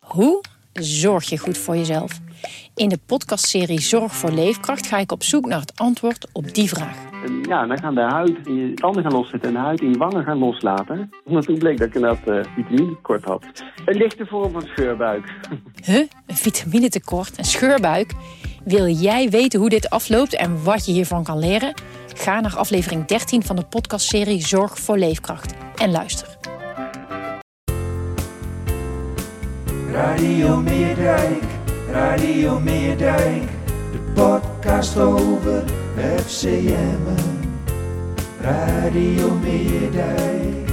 Hoe zorg je goed voor jezelf? In de podcastserie Zorg voor Leefkracht ga ik op zoek naar het antwoord op die vraag. Ja, dan gaan de huid in je tanden gaan loszetten en de huid in je wangen gaan loslaten. Omdat toen bleek dat ik inderdaad vitaminetekort had. Een lichte vorm van scheurbuik. Een vitaminetekort, een scheurbuik? Wil jij weten hoe dit afloopt en wat je hiervan kan leren? Ga naar aflevering 13 van de podcastserie Zorg voor Leefkracht en luister. Radio Meerdijk, Radio Meerdijk, de podcast over FCM. Radio Meerdijk,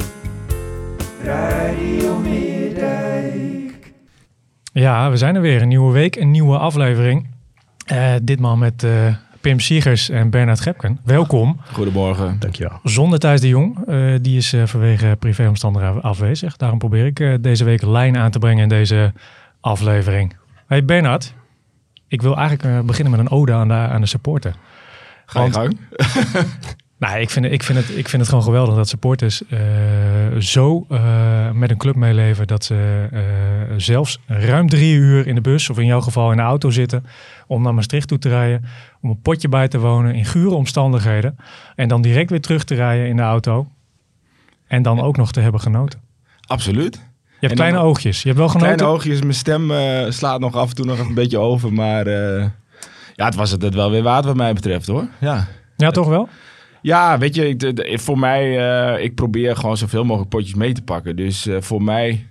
Radio Meerdijk. Ja, we zijn er weer. Een nieuwe week, een nieuwe aflevering. Ditmaal met Pim Siegers en Bernard Gepken. Welkom. Goedemorgen. Dankjewel. Zonder Thijs de Jong. Die is vanwege privéomstandigheden afwezig. Daarom probeer ik deze week lijn aan te brengen in deze aflevering. Hey Bernard, ik wil eigenlijk beginnen met een ode aan de supporter. Ga je gang? Nou, ik vind het gewoon geweldig dat supporters zo met een club meeleven dat ze zelfs ruim 3 uur in de bus of in jouw geval in de auto zitten om naar Maastricht toe te rijden, om een potje bij te wonen in gure omstandigheden en dan direct weer terug te rijden in de auto en dan ook nog te hebben genoten. Absoluut. Je hebt kleine oogjes. Je hebt wel genoten? Kleine oogjes. Mijn stem slaat nog af en toe nog een beetje over, maar ja, het was het wel weer waard wat mij betreft hoor. Ja, toch wel? Ja, weet je, voor mij, ik probeer gewoon zoveel mogelijk potjes mee te pakken. Dus voor mij,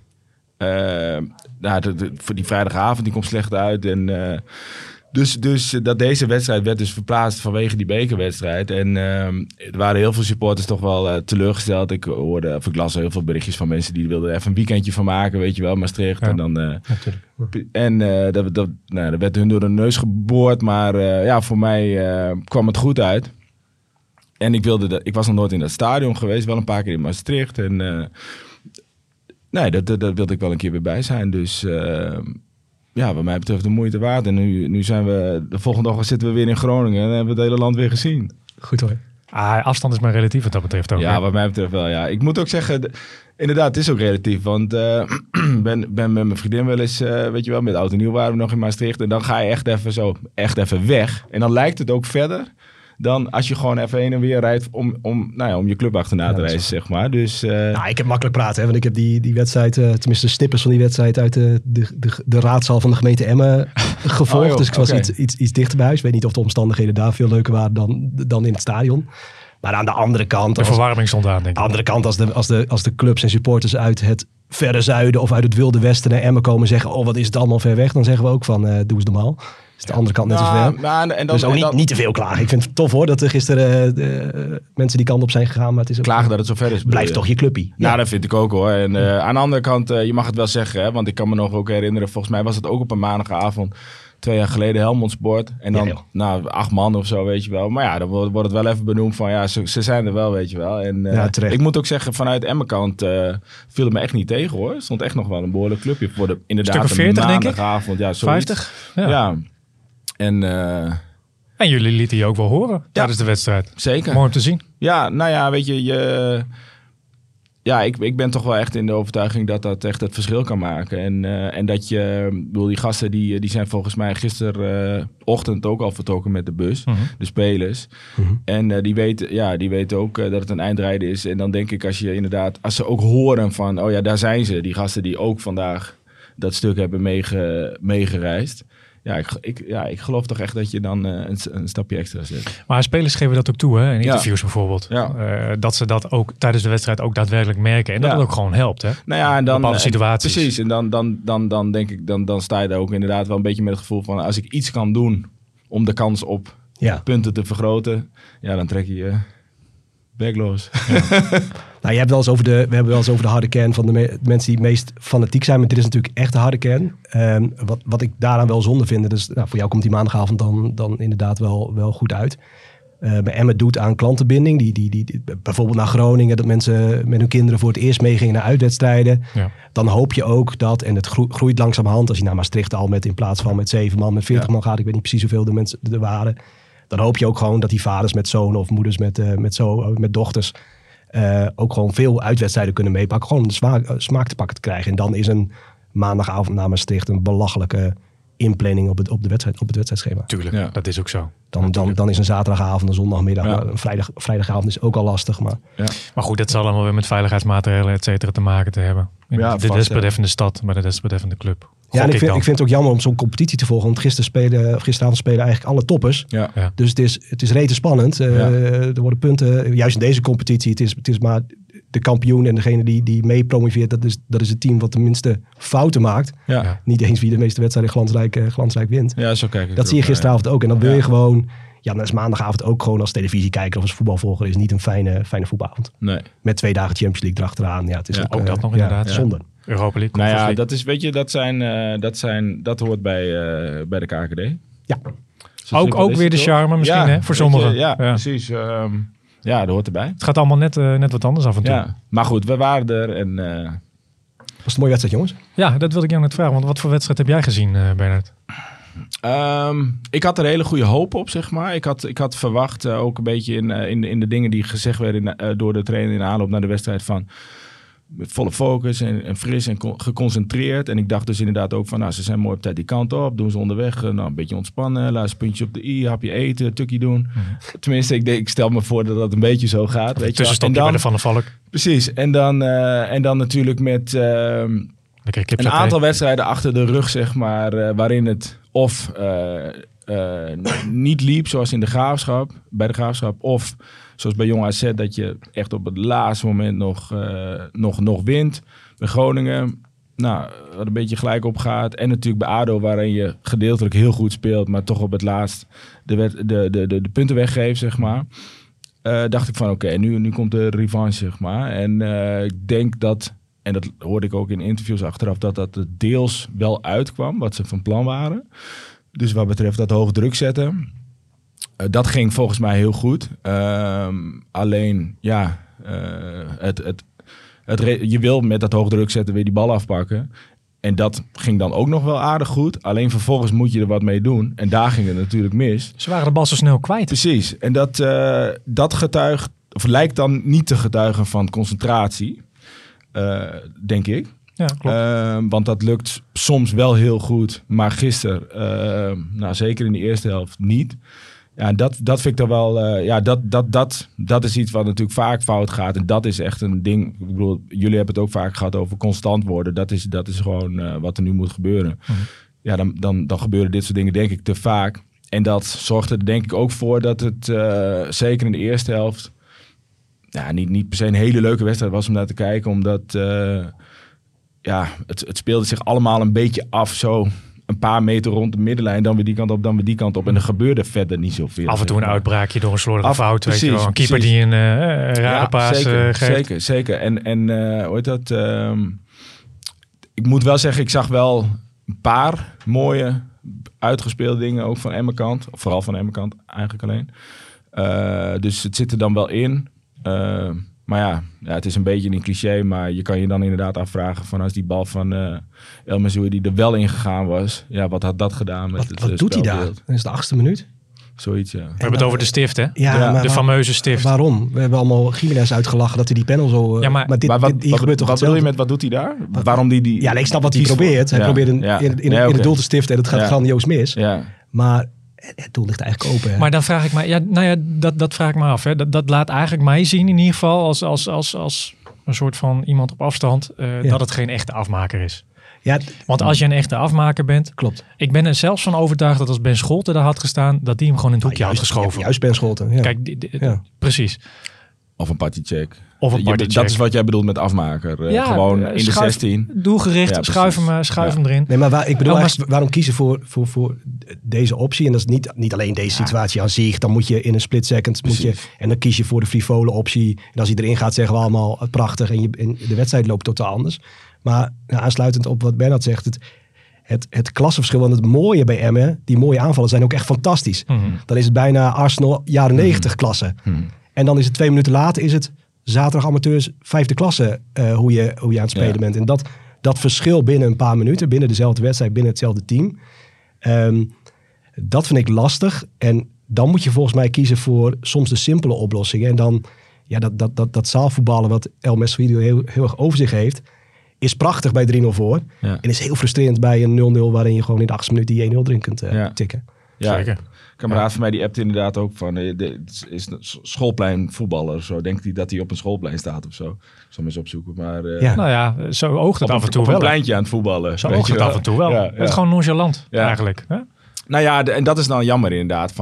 voor die vrijdagavond, die komt slecht uit. En, dus dat deze wedstrijd werd dus verplaatst vanwege die bekerwedstrijd. En er waren heel veel supporters toch wel teleurgesteld. Ik las heel veel berichtjes van mensen die wilden even een weekendje van maken, weet je wel, Maastricht. Ja, en dan, dat werd hun door de neus geboord. Maar voor mij kwam het goed uit. En ik was nog nooit in dat stadion geweest, wel een paar keer in Maastricht. En dat wilde ik wel een keer weer bij zijn. Dus wat mij betreft de moeite waard. En nu zijn we, de volgende dag zitten we weer in Groningen en hebben we het hele land weer gezien. Goed hoor. Afstand is maar relatief wat dat betreft ook. Ja, wat mij betreft wel, ja. Ik moet ook zeggen, inderdaad, het is ook relatief. Want ben met mijn vriendin wel eens, weet je wel, met oud en nieuw waren we nog in Maastricht. En dan ga je echt even weg. En dan lijkt het ook verder dan als je gewoon even heen en weer rijdt om je club achterna te reizen, zeg maar. Dus, ik heb makkelijk praten, hè, want ik heb die wedstrijd, tenminste de snippers van die wedstrijd uit de raadzaal van de gemeente Emmen gevolgd. Dus ik was iets dichter bij huis. Ik weet niet of de omstandigheden daar veel leuker waren dan in het stadion. Maar aan de andere kant, de verwarming stond aan, denk ik. Aan de andere kant, als de clubs en supporters uit het verre zuiden of uit het wilde westen naar Emmen komen zeggen, oh wat is het allemaal ver weg, dan zeggen we ook van doe eens normaal. Is de andere kant net zo ver. Dus ook niet te veel klagen. Ik vind het tof hoor dat er gisteren mensen die kant op zijn gegaan. Maar het is ook klagen dat het zo ver is. Blijft toch je clubpie. Nou, dat vind ik ook hoor. En aan de andere kant, je mag het wel zeggen. Hè, want ik kan me nog ook herinneren, volgens mij was het ook op een maandagavond. 2 jaar geleden Helmond Sport. En dan 8 man of zo, weet je wel. Maar ja, dan wordt het wel even benoemd van ja, ze zijn er wel, weet je wel. En ik moet ook zeggen, vanuit Emmenkant viel het me echt niet tegen hoor. Er stond echt nog wel een behoorlijk clubje voor de inderdaad 40, maandagavond. Ja, zoiets. 50? Ja. En jullie lieten je ook wel horen tijdens de wedstrijd. Zeker. Mooi om te zien. Ja, nou ja, weet je, ik ben toch wel echt in de overtuiging dat dat echt het verschil kan maken. En dat je, bedoel, die gasten die zijn volgens mij gisterochtend ook al vertrokken met de bus, de spelers. En die weten ook dat het een eindrijden is. En dan denk ik als ze ook horen van, oh ja, daar zijn ze, die gasten die ook vandaag dat stuk hebben meegereisd. Ja, ik geloof toch echt dat je dan een stapje extra zet. Maar spelers geven dat ook toe, hè? In interviews bijvoorbeeld. Ja. Dat ze dat ook tijdens de wedstrijd ook daadwerkelijk merken. En dat het ook gewoon helpt, hè? Nou ja, en dan bepaalde situaties. Precies. En dan denk ik, dan sta je daar ook inderdaad wel een beetje met het gevoel van, als ik iets kan doen om de kans op punten te vergroten, ja, dan trek je je backloos. Ja. Nou, we hebben wel eens over de harde kern van de mensen die het meest fanatiek zijn. Maar dit is natuurlijk echt de harde kern. Wat ik daaraan wel zonde vind. Dus voor jou komt die maandagavond dan inderdaad wel goed uit. Bij Emmen doet aan klantenbinding. Die bijvoorbeeld naar Groningen. Dat mensen met hun kinderen voor het eerst meegingen naar uitwedstrijden. Ja. Dan hoop je ook dat, en het groeit langzamerhand. Als je naar Maastricht al in plaats van met 7 man, met 40 man gaat. Ik weet niet precies hoeveel de mensen er waren. Dan hoop je ook gewoon dat die vaders met zonen of moeders met dochters ook gewoon veel uitwedstrijden kunnen meepakken. Gewoon om de smaak te pakken te krijgen. En dan is een maandagavond na Maastricht een belachelijke inplanning op het wedstrijdschema. Tuurlijk, dat is ook zo. Dan is een zaterdagavond, een zondagmiddag, een vrijdagavond is ook al lastig. Maar goed, dat zal allemaal weer met veiligheidsmaatregelen et cetera te maken te hebben. Ja, de desbetreffende stad, maar de desbetreffende club. Ja, en ik vind het ook jammer om zo'n competitie te volgen. Want gisteravond spelen eigenlijk alle toppers. Ja. Dus het is rete spannend. Er worden punten, juist in deze competitie, het is maar de kampioen en degene die mee promoveert, dat is het team wat de minste fouten maakt. Ja. Niet eens wie de meeste wedstrijden glansrijk wint. Ja, zo kijk ik dat zie je gisteravond ook. En dan wil je gewoon, dan is maandagavond ook gewoon als televisiekijker of als voetbalvolger is niet een fijne voetbalavond. Nee. Met 2 dagen Champions League erachteraan. Ja, het is ook dat nog inderdaad. Zonde. Europa League. Nou ja, dat is, weet je, dat hoort bij de KKD. Ja. Ook weer de charme misschien, hè, voor sommigen. Ja, precies. Ja, dat hoort erbij. Het gaat allemaal net wat anders af en toe. Ja, maar goed, we waren er en... Was het een mooie wedstrijd, jongens? Ja, dat wilde ik jou net vragen. Want wat voor wedstrijd heb jij gezien, Bernard? Ik had er hele goede hoop op, zeg maar. Ik had verwacht, ook een beetje in de dingen die gezegd werden door de trainer in de aanloop naar de wedstrijd van... Met volle focus en fris en geconcentreerd. En ik dacht dus inderdaad ook van, ze zijn mooi op tijd die kant op. Doen ze onderweg, een beetje ontspannen. Laatste puntje op de i, hapje eten, tukkie doen. Tenminste, ik stel me voor dat dat een beetje zo gaat. Tussenstopje bij de Van der Valk. Precies. En dan natuurlijk met een aantal wedstrijden achter de rug, zeg maar. Waarin het of niet liep, zoals in bij de Graafschap. Of... Zoals bij Jong AZ, dat je echt op het laatste moment nog wint. Bij Groningen, wat een beetje gelijk op gaat. En natuurlijk bij ADO, waarin je gedeeltelijk heel goed speelt, maar toch op het laatst de punten weggeeft, zeg maar. Dacht ik van oké, nu komt de revanche, zeg maar. En ik denk dat, en dat hoorde ik ook in interviews achteraf, dat er deels wel uitkwam, wat ze van plan waren. Dus wat betreft dat hoge druk zetten... Dat ging volgens mij heel goed. Alleen, je wil met dat hoogdruk zetten weer die bal afpakken. En dat ging dan ook nog wel aardig goed. Alleen vervolgens moet je er wat mee doen. En daar ging het natuurlijk mis. Ze waren de bal zo snel kwijt. Precies. En dat getuigt, of lijkt dan niet te getuigen van concentratie. Denk ik. Ja, klopt. Want dat lukt soms wel heel goed. Maar gisteren, zeker in de eerste helft, niet. Ja, dat vind ik dan wel... dat is iets wat natuurlijk vaak fout gaat. En dat is echt een ding... Ik bedoel, jullie hebben het ook vaak gehad over constant worden. Dat is gewoon wat er nu moet gebeuren. Mm-hmm. Ja, dan gebeuren dit soort dingen denk ik te vaak. En dat zorgt er denk ik ook voor dat het zeker in de eerste helft... niet per se een hele leuke wedstrijd was om naar te kijken. Omdat het speelde zich allemaal een beetje af zo... Een paar meter rond de middenlijn, dan weer die kant op, dan weer die kant op. En er gebeurde verder niet zoveel. Af en toe een uitbraakje door een slordige fout. Weet je wel. Een keeper die een rare paas geeft. Zeker. En hoe heet dat? Ik moet wel zeggen, ik zag wel een paar mooie uitgespeelde dingen ook van Emmerkant. Of vooral van Emmerkant eigenlijk alleen. Dus het zit er dan wel in. Maar het is een beetje een cliché, maar je kan je dan inderdaad afvragen van als die bal van El Mazoui er wel in gegaan was, wat had dat gedaan met het wat doet hij daar? Dat is de 8e minuut. Zoiets, ja. We hebben het over de stift, hè? Ja, de fameuze stift. Waarom? We hebben allemaal Jiménez uitgelachen dat hij die panel zo... maar dit gebeurt toch wat bedoel je met wat doet hij daar? Waarom die... Ja, ik snap wat hij probeert. Hij probeert in het doel te stiften en het gaat grandioos mis. Ja. Maar... Het doel ligt eigenlijk open. Hè? Maar dan vraag ik me, dat vraag ik me af. Hè. Dat laat eigenlijk mij zien in ieder geval als een soort van iemand op afstand dat het geen echte afmaker is. Ja, want als je een echte afmaker bent, klopt. Ik ben er zelfs van overtuigd dat als Ben Scholten daar had gestaan, dat die hem gewoon in het hoekje had geschoven. Juist Ben Scholten. Ja. Kijk, precies. Of een partycheck. Dat is wat jij bedoelt met afmaker. Gewoon in de 16. Doelgericht, schuif hem erin. Nee, maar ik bedoel waarom kiezen voor deze optie? En dat is niet alleen deze situatie aan zich. Dan moet je in een split second... en dan kies je voor de frivole optie. En als hij erin gaat, zeggen we allemaal prachtig. En de wedstrijd loopt totaal anders. Maar aansluitend op wat Bernard zegt... Het klassenverschil en het mooie bij Emmen... die mooie aanvallen zijn ook echt fantastisch. Mm-hmm. Dan is het bijna Arsenal jaren 90 klasse. Mm-hmm. En dan is het 2 minuten later... is het zaterdag amateurs 5e klasse hoe je aan het spelen bent. En dat verschil binnen een paar minuten... binnen dezelfde wedstrijd, binnen hetzelfde team... dat vind ik lastig. En dan moet je volgens mij kiezen voor soms de simpele oplossingen. En dan dat zaalvoetballen wat El Mesridio heel erg over zich heeft... is prachtig bij 3-0 voor. Ja. En is heel frustrerend bij een 0-0 waarin je gewoon in de 8e minuut die 1-0 erin kunt tikken. Ja, Zeker. Een kameraad van mij die appte inderdaad ook van... is een schoolpleinvoetballer of zo. Denkt hij dat hij op een schoolplein staat of zo? Ik zal hem eens opzoeken. Maar, Nou ja, zo oogt het af en toe op wel. een pleintje aan het voetballen. Zo oogt het af en toe wel. Ja, Het is gewoon nonchalant eigenlijk. Hè? Nou ja, en dat is dan jammer inderdaad.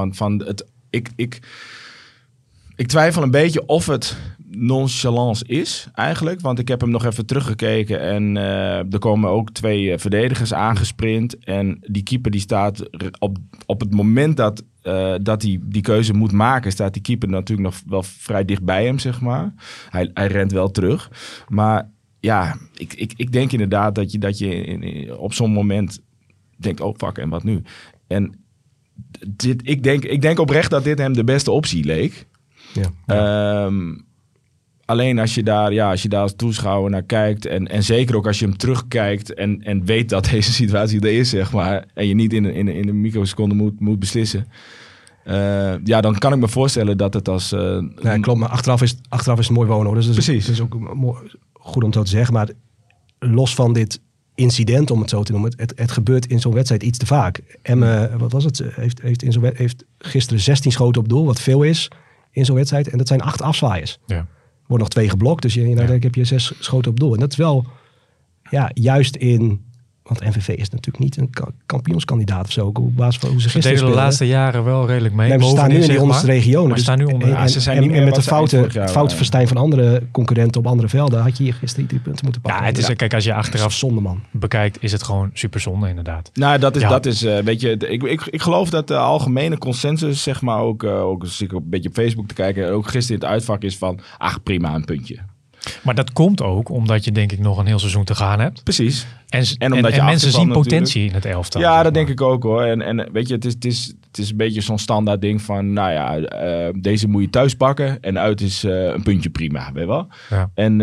Ik twijfel een beetje of het nonchalance is eigenlijk. Want ik heb hem nog even teruggekeken. En er komen ook 2 verdedigers aangesprint. En die keeper die staat op het moment dat hij die keuze moet maken... staat die keeper natuurlijk nog wel vrij dicht bij hem, zeg maar. Hij rent wel terug. Maar ja, ik denk inderdaad dat je op zo'n moment denkt... oh fuck, en wat nu? En ik denk oprecht dat dit hem de beste optie leek... Ja. Alleen als je daar als toeschouwer naar kijkt... en zeker ook als je hem terugkijkt... en weet dat deze situatie er is, zeg maar... en je niet in een microseconde moet beslissen... dan kan ik me voorstellen dat het als... klopt, maar achteraf is het mooi wonen, hoor. Dus precies. Het is ook goed om het zo te zeggen. Maar los van dit incident, om het zo te noemen... het gebeurt in zo'n wedstrijd iets te vaak. Emmen, wat was het? Heeft gisteren 16 schoten op doel, wat veel is... in zo'n wedstrijd. En dat zijn 8 afzwaaiers. Ja. Wordt nog 2 geblokt. Dus dan heb je 6 schoten op doel. En dat is wel juist in... Want NVV is natuurlijk niet een kampioenskandidaat of zo. Op basis van hoe ze gisteren deden de laatste jaren wel redelijk mee. Nee, we staan nu in die onderste regionen. Maar staan nu onder. En met de foute verstijn van andere concurrenten op andere velden... had je hier gisteren 3 punten moeten pakken. Ja, het is, kijk, als je achteraf zonde, man. bekijkt... is het gewoon super zonde, inderdaad. Nou, dat is weet je... Ik geloof dat de algemene consensus, zeg maar... ook als ik een beetje op Facebook te kijken... ook gisteren in het uitvak is van... prima, een puntje. Maar dat komt ook omdat je denk ik nog een heel seizoen te gaan hebt. Precies. En omdat je mensen zien potentie in het elftal. Ja, dat denk ik ook hoor. En weet je, het is een beetje zo'n standaard ding van... deze moet je thuis pakken en uit is een puntje prima, weet je wel? Ja. En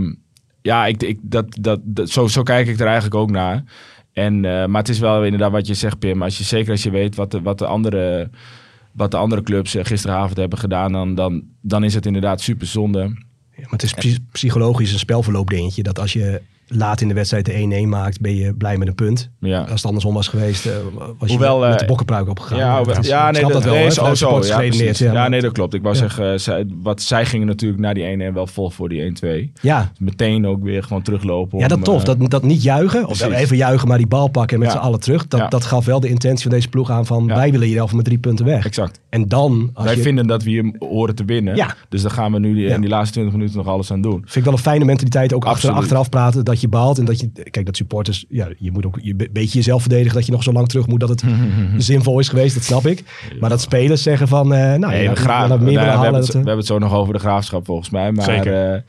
zo kijk ik er eigenlijk ook naar. Maar het is wel inderdaad wat je zegt, Pim. Als je weet wat de andere clubs gisteravond hebben gedaan... dan is het inderdaad super zonde. Ja, maar het is psychologisch een spelverloop dingetje. Dat als je laat in de wedstrijd de 1-1 maakt, ben je blij met een punt. Ja. Als het andersom was geweest, was je met de bokkenpruik opgegaan. Dat klopt. Ik wou zeggen, zij gingen natuurlijk na die 1-1 wel vol voor die 1-2. Ja. Meteen ook weer gewoon teruglopen. Ja, dat tof. Dat niet juichen, of even juichen, maar die bal pakken en met z'n allen terug. Dat gaf wel de intentie van deze ploeg aan van wij willen hier met 3 punten weg. Exact. En dan... Wij vinden dat we hier horen te winnen. Ja. Dus daar gaan we nu in die laatste 20 minuten nog alles aan doen. Vind ik wel een fijne mentaliteit, ook achteraf praten, dat je baalt en dat je... Kijk, dat supporters, je moet ook een beetje jezelf verdedigen dat je nog zo lang terug moet dat het zinvol is geweest, dat snap ik. Maar dat spelers zeggen van, we hebben het zo nog over de Graafschap volgens mij. Maar zeker.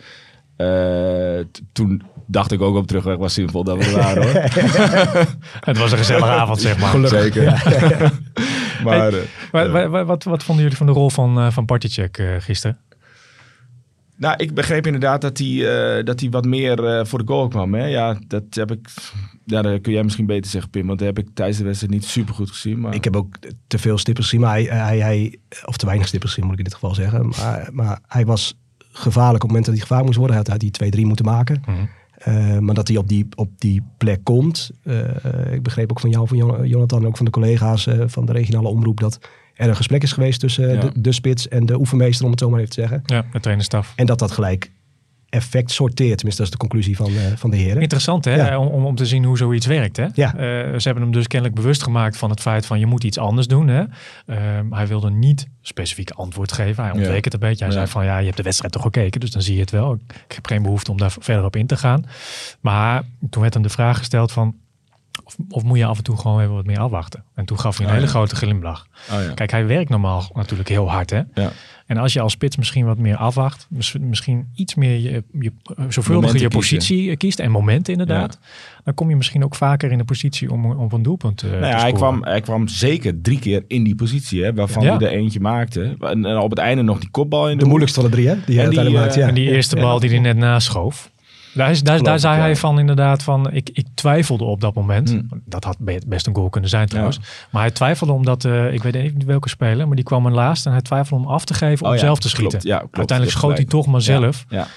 Toen dacht ik ook op terugweg was zinvol dat we er waren hoor. Het was een gezellige avond, zeg maar. Gelukkig. Zeker. Ja. Maar, wat vonden jullie van de rol van Partycheck gisteren? Nou, ik begreep inderdaad dat hij wat meer voor de goal kwam. Hè? Ja, dat heb ik... Ja, dat kun jij misschien beter zeggen, Pim. Want dat heb ik tijdens de wedstrijd niet super goed gezien. Maar... Ik heb ook te veel stippers gezien. Maar hij of te weinig stippers gezien, moet ik in dit geval zeggen. Maar hij was gevaarlijk op het moment dat hij gevaarlijk moest worden. Hij had die 2-3 moeten maken. Mm-hmm. Maar dat hij op die plek komt. Ik begreep ook van jou, van Jonathan, ook van de collega's van de regionale omroep... dat er een gesprek is geweest tussen de spits en de oefenmeester, om het zo maar even te zeggen. Ja, de trainerstaf. En dat gelijk effect sorteert. Tenminste, dat is de conclusie van de heren. Interessant, hè? Ja. Om te zien hoe zoiets werkt, hè? Ja. Ze hebben hem dus kennelijk bewust gemaakt van het feit van je moet iets anders doen, hè? Hij wilde niet specifiek antwoord geven. Hij ontweek het een beetje. Hij zei van je hebt de wedstrijd toch gekeken, dus dan zie je het wel. Ik heb geen behoefte om daar verder op in te gaan. Maar toen werd hem de vraag gesteld van of moet je af en toe gewoon even wat meer afwachten? En toen gaf hij een hele grote glimlach. Kijk, hij werkt normaal natuurlijk heel hard, hè? Ja. En als je als spits misschien wat meer afwacht, misschien iets meer zorgvuldiger je positie kiest en momenten inderdaad, dan kom je misschien ook vaker in de positie om op een doelpunt te scoren. Hij kwam zeker 3 keer in die positie, hè, waarvan hij er eentje maakte. En op het einde nog die kopbal in de moeilijkste van de 3, hè? En die eerste bal die hij net naschoof. Daar zei hij van inderdaad van, ik twijfelde op dat moment. Dat had best een goal kunnen zijn trouwens. Ja. Maar hij twijfelde omdat, ik weet niet welke speler, maar die kwam een laatst en hij twijfelde om af te geven om zelf te schieten. Klopt. Uiteindelijk schoot hij toch maar zelf. Ja.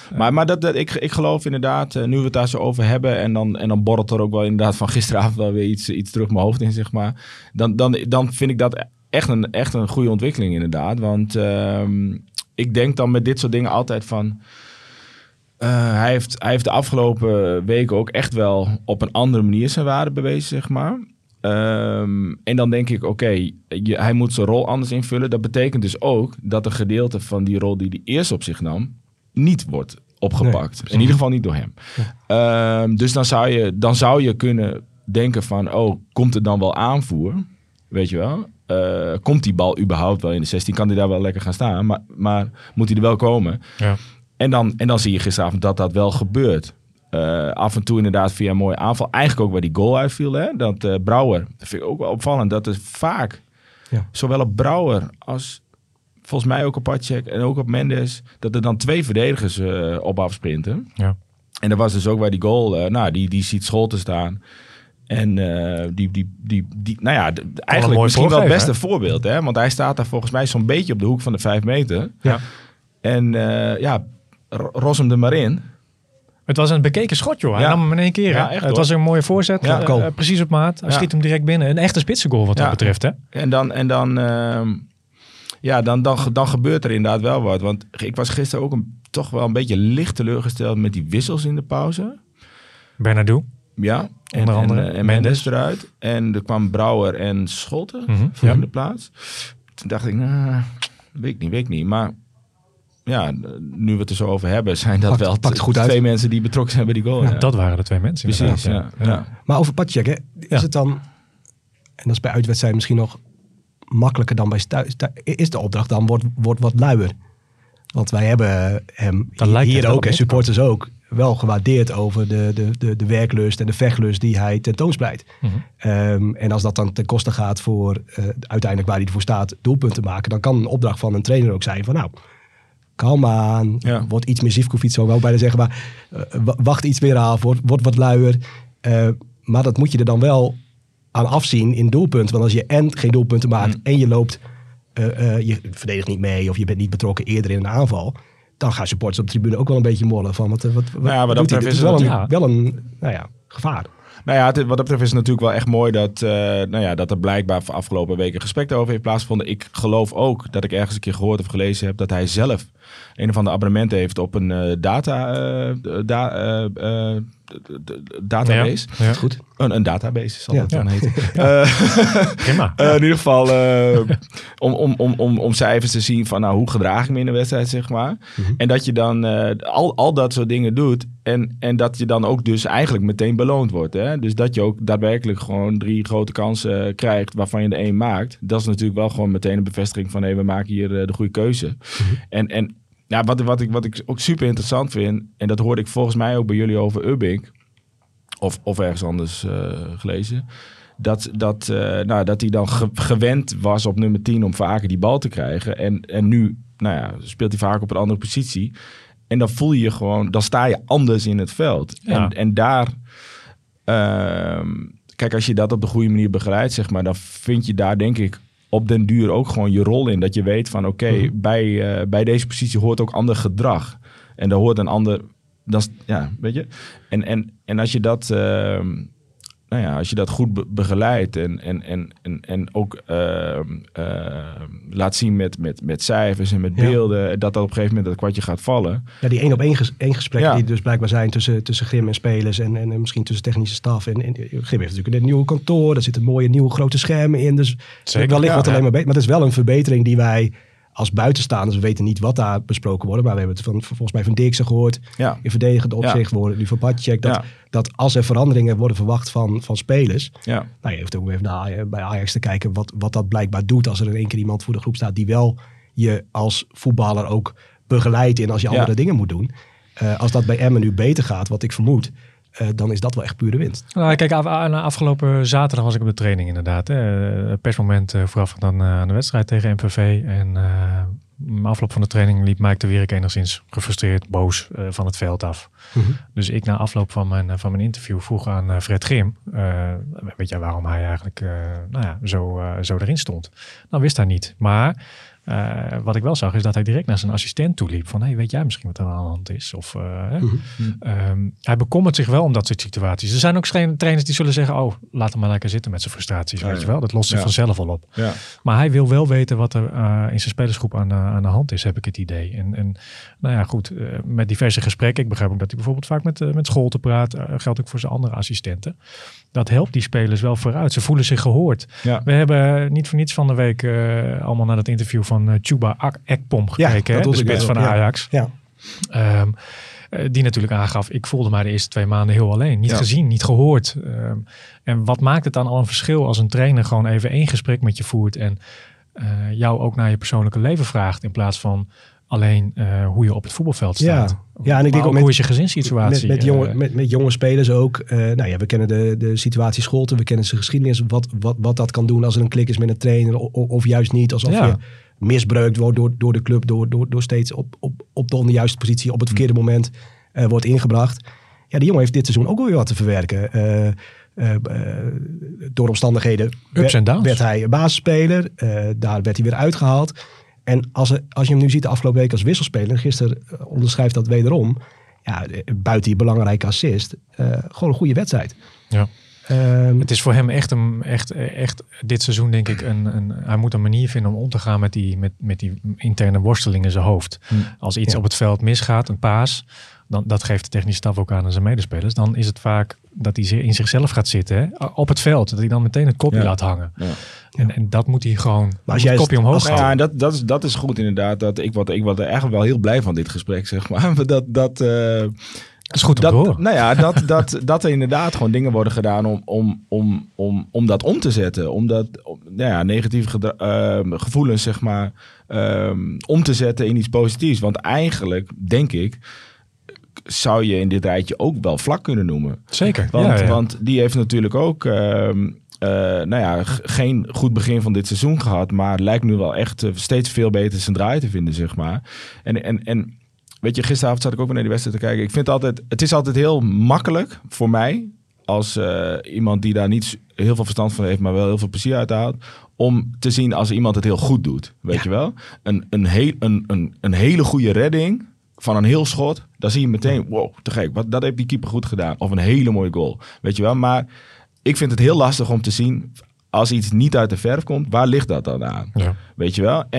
Maar ik geloof inderdaad, nu we het daar zo over hebben... en dan borrelt er ook wel inderdaad van gisteravond wel weer iets terug mijn hoofd in, zeg maar. Dan vind ik dat echt een goede ontwikkeling inderdaad. Want ik denk dan met dit soort dingen altijd van... Hij heeft de afgelopen weken ook echt wel op een andere manier zijn waarde bewezen, zeg maar. En dan denk ik, oké, hij moet zijn rol anders invullen. Dat betekent dus ook dat een gedeelte van die rol die hij eerst op zich nam... niet wordt opgepakt. Nee, in ieder geval niet door hem. Ja. Dus dan zou je kunnen denken van... komt er dan wel aanvoer? Weet je wel? Komt die bal überhaupt wel in de 16? Kan hij daar wel lekker gaan staan? Maar moet hij er wel komen? Ja. En dan zie je gisteravond dat wel gebeurt. Af en toe inderdaad via een mooie aanval. Eigenlijk ook waar die goal uitviel. Hè? Dat Brouwer, dat vind ik ook wel opvallend. Dat is vaak, zowel op Brouwer als volgens mij ook op Pacek en ook op Mendes... dat er dan 2 verdedigers op afsprinten. Ja. En dat was dus ook waar die goal... die ziet Scholten staan... En eigenlijk misschien wel het beste voorbeeld. Hè? Want hij staat daar volgens mij zo'n beetje op de hoek van de 5 meter. Ja. En ros hem er maar in. Het was een bekeken schot, joh. Hij nam hem in 1 keer. Ja, echt, het was een mooie voorzet. Ja, precies op maat. Hij schiet hem direct binnen. Een echte spitsengoal wat dat betreft. Hè? En dan gebeurt er inderdaad wel wat. Want ik was gisteren ook toch wel een beetje licht teleurgesteld met die wissels in de pauze. Bernardo. Ja, onder andere. En Mendes eruit. En er kwam Brouwer en Scholten voor in de plaats. Toen dacht ik, weet ik niet. Maar ja, nu we het er zo over hebben, zijn dat wel goed 2 mensen die betrokken zijn bij die goal. Ja, dat waren de 2 mensen. Precies, ja. Maar over Pacek, hè, is het dan, en dat is bij uitwedstrijd misschien nog makkelijker dan bij thuis, is de opdracht dan wordt wat luier? Want wij hebben hem hier ook en supporters ook wel gewaardeerd over de werklust en de vechtlust die hij tentoonspreidt. Mm-hmm. En als dat dan ten koste gaat voor uiteindelijk waar hij ervoor staat doelpunten maken, dan kan een opdracht van een trainer ook zijn van kalm aan, wordt iets meer Zivkovic, zou ik wel bijna zeggen, maar wacht iets meer af, wordt wat luier. Maar dat moet je er dan wel aan afzien in doelpunten. Want als je geen doelpunten maakt en je loopt, je verdedigt niet mee of je bent niet betrokken eerder in een aanval, dan gaan supporters op de tribune ook wel een beetje mollen van wat doet hij? Het is wel een gevaar. Nou ja, wat dat betreft is het natuurlijk wel echt mooi dat er blijkbaar voor afgelopen weken gesprekken over heeft plaatsgevonden. Ik geloof ook dat ik ergens een keer gehoord of gelezen heb dat hij zelf een of ander abonnement heeft op een database. Ja. Goed. Een database zal dat dan heten. Prima. In ieder geval om cijfers te zien van hoe gedraag ik me in de wedstrijd, zeg maar. Mm-hmm. En dat je dan al dat soort dingen doet en dat je dan ook dus eigenlijk meteen beloond wordt. Hè? Dus dat je ook daadwerkelijk gewoon 3 grote kansen krijgt waarvan je er 1 maakt. Dat is natuurlijk wel gewoon meteen een bevestiging van we maken hier de goede keuze. Mm-hmm. En ja, wat ik ook super interessant vind, en dat hoorde ik volgens mij ook bij jullie over Ubbink, of ergens anders gelezen, dat hij dan gewend was op nummer 10 om vaker die bal te krijgen. En nu speelt hij vaak op een andere positie. En dan voel je gewoon, dan sta je anders in het veld. Ja. En daar, kijk, als je dat op de goede manier begeleidt, zeg maar, dan vind je daar denk ik op den duur ook gewoon je rol in. Dat je weet van bij deze positie hoort ook ander gedrag. En daar hoort een ander, weet je. En als je dat, als je dat goed begeleidt en ook laat zien met cijfers en met beelden, dat op een gegeven moment dat kwartje gaat vallen. Ja, die 1-op-1 gesprekken die dus blijkbaar zijn tussen Grim en spelers en misschien tussen technische staf. En Grim heeft natuurlijk een nieuw kantoor, daar zitten mooie nieuwe grote schermen in. Dus wellicht wat alleen maar beter. Maar het is wel een verbetering die wij als buitenstaanders, we weten niet wat daar besproken wordt, maar we hebben het volgens mij van Dirksen gehoord, in verdedigend opzicht, worden nu van Pacek, dat als er veranderingen worden verwacht van spelers, je hoeft ook even bij Ajax te kijken wat dat blijkbaar doet als er in één keer iemand voor de groep staat die wel je als voetballer ook begeleidt in als je andere dingen moet doen. Als dat bij Emmen nu beter gaat, wat ik vermoed, dan is dat wel echt pure winst. Nou, kijk, afgelopen zaterdag was ik op de training inderdaad. Het persmoment vooraf dan aan de wedstrijd tegen MVV. En afloop van de training liep Mike de Wierik enigszins gefrustreerd, boos van het veld af. Mm-hmm. Dus ik na afloop van mijn interview vroeg aan Fred Grim, weet jij waarom hij eigenlijk zo erin stond? Nou, wist hij niet. Maar Wat ik wel zag is dat hij direct naar zijn assistent toe liep. Van, weet jij misschien wat er aan de hand is? Of, hij bekommert zich wel om dat soort situaties. Er zijn ook trainers die zullen zeggen, laat hem maar lekker zitten met zijn frustraties. Weet je wel? Dat lost zich vanzelf al op. Ja. Maar hij wil wel weten wat er in zijn spelersgroep aan de hand is, heb ik het idee. En nou ja, goed, met diverse gesprekken. Ik begrijp ook dat hij bijvoorbeeld vaak met school te praten. Geldt ook voor zijn andere assistenten. Dat helpt die spelers wel vooruit. Ze voelen zich gehoord. Ja. We hebben niet voor niets van de week allemaal naar dat interview van Chuba Ekpom gekeken. De spits van Ajax. Ja. Die natuurlijk aangaf, ik voelde mij de eerste 2 maanden heel alleen. Niet gezien, niet gehoord. En wat maakt het dan al een verschil als een trainer gewoon even 1 gesprek met je voert en jou ook naar je persoonlijke leven vraagt in plaats van alleen hoe je op het voetbalveld staat. Ja, en ik denk ook hoe is je gezinssituatie? Met jonge spelers ook. We kennen de situatie Scholten, we kennen zijn geschiedenis. Wat dat kan doen als er een klik is met een trainer of juist niet. Alsof je misbruikt wordt door de club, door steeds op de onjuiste positie op het verkeerde moment wordt ingebracht. Ja, die jongen heeft dit seizoen ook wel weer wat te verwerken. Door omstandigheden werd hij basisspeler. Daar werd hij weer uitgehaald. En als je hem nu ziet de afgelopen week als wisselspeler, gisteren onderschrijft dat wederom, buiten die belangrijke assist, gewoon een goede wedstrijd. Ja. Het is voor hem echt dit seizoen denk ik hij moet een manier vinden om om te gaan met die interne worsteling in zijn hoofd. Als iets op het veld misgaat, een paas, dat geeft de technische staf ook aan zijn medespelers. Dan is het vaak dat hij in zichzelf gaat zitten op het veld. Dat hij dan meteen het kopje laat hangen. Ja. En dat moet hij gewoon het kopje omhoog houden. Ja, dat is goed inderdaad. Ik word er eigenlijk wel heel blij van dit gesprek, zeg maar. Dat is goed om te horen. Nou ja, dat er inderdaad gewoon dingen worden gedaan om dat om te zetten. Om dat negatieve gevoelens, zeg maar, om te zetten in iets positiefs. Want eigenlijk, denk ik, zou je in dit rijtje ook wel Vlak kunnen noemen. Zeker. Want die heeft natuurlijk ook geen goed begin van dit seizoen gehad. Maar lijkt nu wel echt steeds veel beter zijn draai te vinden, zeg maar. En weet je, gisteravond zat ik ook weer naar die wedstrijd te kijken. Ik vind het is altijd heel makkelijk voor mij, als iemand die daar niet heel veel verstand van heeft, maar wel heel veel plezier uit haalt, om te zien als iemand het heel goed doet. Weet je wel? Een hele goede redding van een heel schot, dan zie je meteen, wow, te gek, dat heeft die keeper goed gedaan. Of een hele mooie goal. Weet je wel? Maar ik vind het heel lastig om te zien, als iets niet uit de verf komt, waar ligt dat dan aan? Ja. Weet je wel?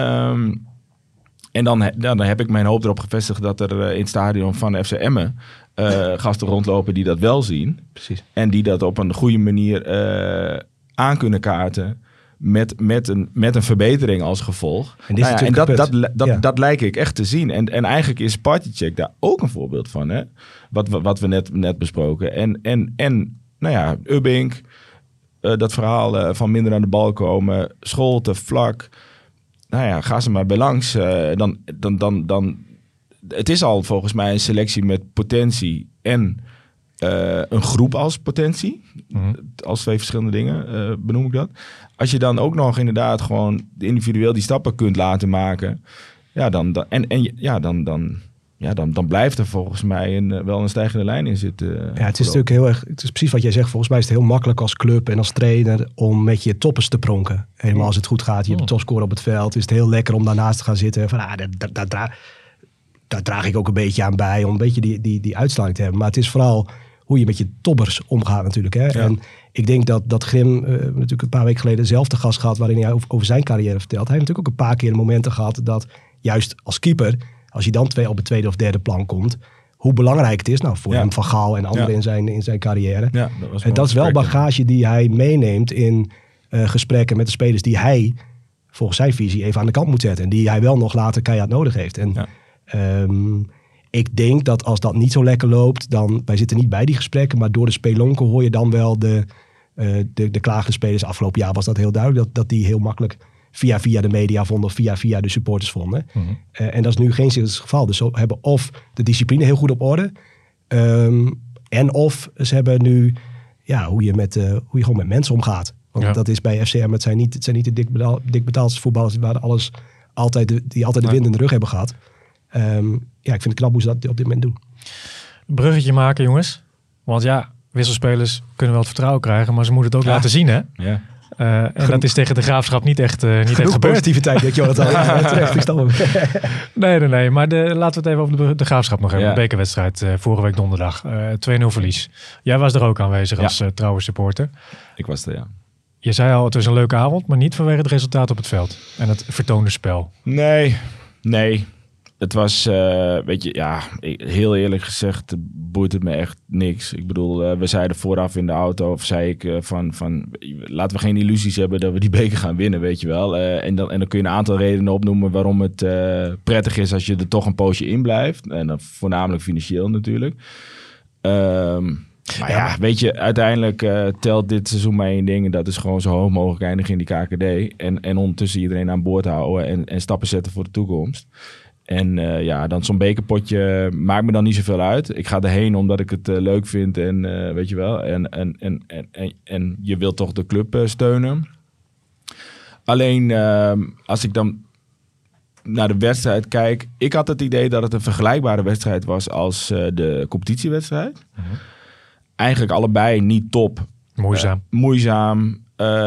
En dan heb ik mijn hoop erop gevestigd dat er in het stadion van FC Emmen gasten rondlopen die dat wel zien. Precies. En die dat op een goede manier aan kunnen kaarten met een verbetering als gevolg. En, dat lijkt ik echt te zien. En eigenlijk is Partycheck daar ook een voorbeeld van. Hè? Wat we net besproken. En Ubbink, dat verhaal van minder aan de bal komen, Scholten, Vlak. Ga ze maar bij langs. Dan het is al volgens mij een selectie met potentie en een groep als potentie. Als 2 verschillende dingen benoem ik dat. Als je dan ook nog inderdaad gewoon individueel die stappen kunt laten maken, dan blijft er volgens mij wel een stijgende lijn in zitten. Ja, het is natuurlijk heel erg. Het is precies wat jij zegt. Volgens mij is het heel makkelijk als club en als trainer om met je toppers te pronken. Helemaal als het goed gaat. Je hebt een topscorer op het veld. Is het heel lekker om daarnaast te gaan zitten. Van, daar draag ik ook een beetje aan bij om een beetje die uitstraling te hebben. Maar het is vooral hoe je met je toppers omgaat natuurlijk. Hè? Ja. En ik denk dat Grim natuurlijk een paar weken geleden zelf de gast gehad waarin hij over zijn carrière vertelt. Hij heeft natuurlijk ook een paar keer momenten gehad dat juist als keeper, als je dan op het 2e of 3e plan komt, hoe belangrijk het is voor hem, Van Gaal en anderen in zijn carrière. Ja, dat is wel bagage die hij meeneemt in gesprekken met de spelers die hij volgens zijn visie even aan de kant moet zetten. En die hij wel nog later keihard nodig heeft. En ik denk dat als dat niet zo lekker loopt, dan, wij zitten niet bij die gesprekken, maar door de spelonken hoor je dan wel de klagende spelers. Afgelopen jaar was dat heel duidelijk, dat die heel makkelijk via de media vonden of via de supporters vonden. Mm-hmm. En dat is nu geen het geval. Dus ze hebben of de discipline heel goed op orde, en of ze hebben nu hoe je gewoon met mensen omgaat. Want dat is bij FCM, het zijn niet de dik betaalde voetballers die altijd de wind in de rug hebben gehad. Ik vind het knap hoe ze dat op dit moment doen. Bruggetje maken, jongens. Want wisselspelers kunnen wel het vertrouwen krijgen, maar ze moeten het ook laten zien, hè? Ja. En dat is tegen de Graafschap niet echt gebeurd. Positiviteit, denk je Jonathan. Terecht, ik snap hem. Nee. Maar laten we het even over de Graafschap nog hebben. De bekerwedstrijd vorige week donderdag. 2-0 verlies. Jij was er ook aanwezig als trouwe supporter. Ik was er, ja. Je zei al, het was een leuke avond, maar niet vanwege het resultaat op het veld. En het vertoonde spel. Nee. Het was, heel eerlijk gezegd, boeit het me echt niks. Ik bedoel, we zeiden vooraf in de auto, of zei ik van laten we geen illusies hebben dat we die beker gaan winnen, weet je wel. En dan kun je een aantal redenen opnoemen waarom het prettig is als je er toch een poosje in blijft. En dan voornamelijk financieel natuurlijk. Maar ja, weet je, uiteindelijk telt dit seizoen maar één ding. En dat is gewoon zo hoog mogelijk eindigen in die KKD. En ondertussen iedereen aan boord houden en stappen zetten voor de toekomst. En dan zo'n bekerpotje maakt me dan niet zoveel uit. Ik ga erheen omdat ik het leuk vind en weet je wel. En je wilt toch de club steunen. Alleen als ik dan naar de wedstrijd kijk. Ik had het idee dat het een vergelijkbare wedstrijd was als de competitiewedstrijd. Mm-hmm. Eigenlijk allebei niet top. Moeizaam.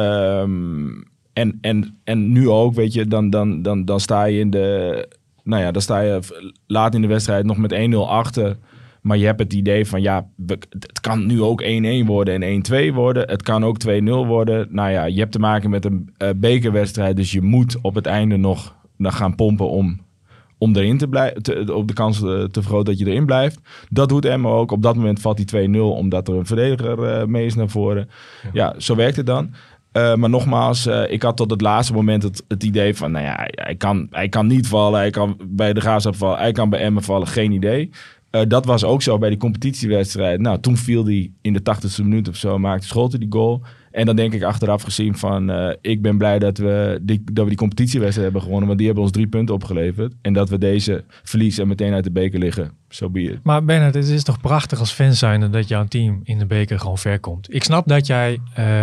En nu ook, weet je, dan sta je in de... Nou ja, dan sta je laat in de wedstrijd nog met 1-0 achter. Maar je hebt het idee van, het kan nu ook 1-1 worden en 1-2 worden. Het kan ook 2-0 worden. Nou ja, je hebt te maken met een bekerwedstrijd. Dus je moet op het einde nog gaan pompen om erin te blijven. Op de kans te vergroten dat je erin blijft. Dat doet Emma ook. Op dat moment valt die 2-0 omdat er een verdediger mee is naar voren. Ja, zo werkt het dan. Maar nogmaals, ik had tot het laatste moment het idee van... Nou ja, hij kan niet vallen. Hij kan bij de Graafschap vallen. Hij kan bij Emmen vallen. Geen idee. Dat was ook zo bij die competitiewedstrijd. Nou, toen viel hij in de 80ste minuut of zo. Maakte Scholte die goal. En dan denk ik achteraf gezien van... ik ben blij dat we die competitiewedstrijd hebben gewonnen. Want die hebben ons 3 punten opgeleverd. En dat we deze verliezen en meteen uit de beker liggen. So be it. Maar Bernard, het is toch prachtig als fan zijnde dat jouw team in de beker gewoon ver komt. Ik snap dat jij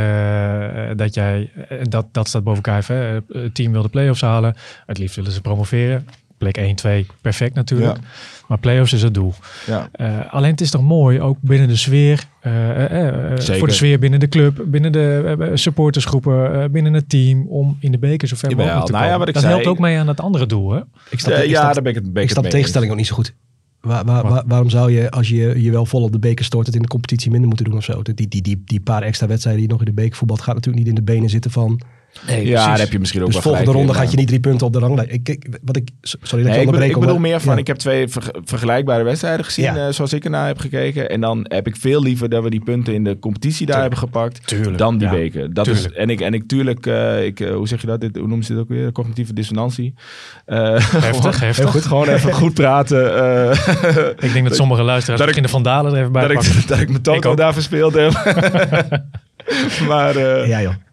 dat staat boven kijf. Hè? Het team wil de play-offs halen. Het liefst willen ze promoveren. Plek 1-2, perfect natuurlijk. Ja. Maar play-offs is het doel. Ja. Alleen het is toch mooi, ook binnen de sfeer. Voor de sfeer binnen de club, binnen de supportersgroepen, binnen het team. Om in de beker zo ver mogelijk te komen. Ja, dat helpt ook mee aan het andere doel, hè? Ik snap de tegenstelling ook niet zo goed. Waarom zou je, als je wel vol op de beker stort, het in de competitie minder moeten doen of zo? Die paar extra wedstrijden die je nog in de beker voetbalt, gaat natuurlijk niet in de benen zitten van... Nee, ja, daar heb je misschien ook dus wel volgende ronde gaat je niet 3 punten op de ranglijst. Ik bedoel meer van, ik heb 2 vergelijkbare wedstrijden gezien, zoals ik ernaar heb gekeken. En dan heb ik veel liever dat we die punten in de competitie daar hebben gepakt, dan die beker. Dat is, hoe zeg je dat? Hoe noemen ze dit ook weer? Cognitieve dissonantie. Heftig. Heel goed, gewoon even goed praten. Ik denk dat sommige luisteraars beginnen Van Dalen er even bij pakken. Dat ik mijn toto daar verspeeld heb. Maar... ja, joh.